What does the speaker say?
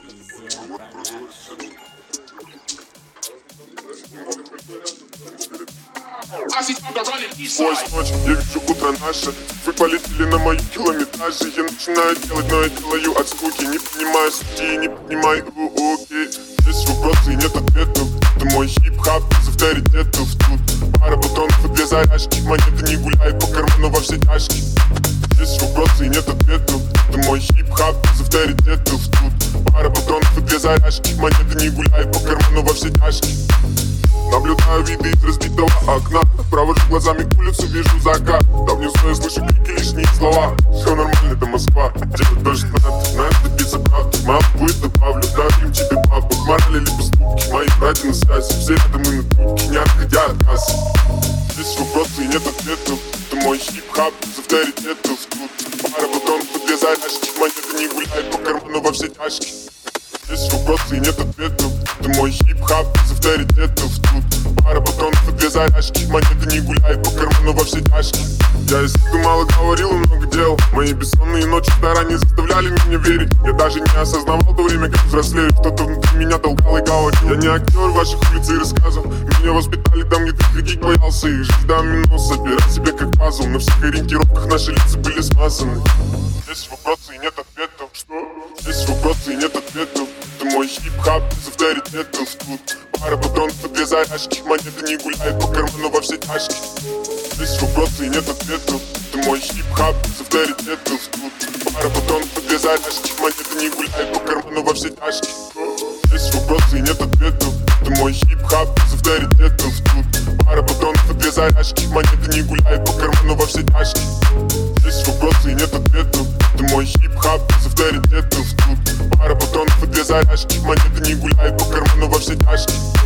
Сквозь ночь я вижу утро наше. Вы полетели на мои километражи. Я начинаю делать, но я делаю от скуки. Не понимаю сути, не понимаю уки. Здесь вопросы и нет ответов. Это мой хип-хап без авторитетов. Тут пара бутонов и две заряжки. Монеты не гуляют по карману во все тяжкие. Здесь вопросы и нет ответов. Это мой хип-хап без авторитетов. Тут пара бутонов и две заряжки. Монеты не гуляют по карману во все тяжкие. Наблюдаю виды из разбитого окна. Провожу глазами улицу, вижу закат. Там внизу я слышу крики, лишние слова. Все нормально, это Москва. Делать тоже надо добиться правды. Мало будет добавлю, дарим тебе папу. Морали или поступки, мои братья на связи. Все рядом и на трубке, не отходя от кассы. Здесь вопросы и нет ответов. Это мой хип-хап без авторитетов. Тут пара бутонов и две заряжки. Монеты не гуляют по карману во все тяжкие. Здесь вопросы и нет ответов. Это мой хип-хап без авторитетов. Тут пара бутонов и две заряжки. Монеты не гуляют по карману во все тяжкие. Я из виду мало говорил и много дел. Мои бессонные ночи заранее заставляли меня верить. Я даже не осознавал то время, как взрослею. Кто-то внутри меня толкал и говорил. Я не актер ваших улиц и рассказов. Меня воспитали там, где ты ходить боялся. И жизнь домино, собирать себя как пазл. На всех ориентировках наши лица были смазаны. Здесь вопросы и нет ответов. Что? Здесь вопросы и нет ответов. Это мой хип-хап без авторитетов. Тут пара бутонов и две заряжки. Монеты не гуляют по карману во все тяжкие. Здесь вопросы и нет ответов. Это мой хип-хап без авторитетов. Тут пара бутонов и две заряжки. Монеты не гуляют по карману во все тяжкие. Здесь вопросы и нет ответов. Это мой хип-хап без авторитетов. Тут пара бутонов и две заряжки. Монеты не гуляют по карману во все тяжкие. Здесь вопросы и нет ответов. Это мой хип-хап без авторитетов. Тут пара бутонов и две заряжки. Монеты не гуляют по карману во все тяжкие.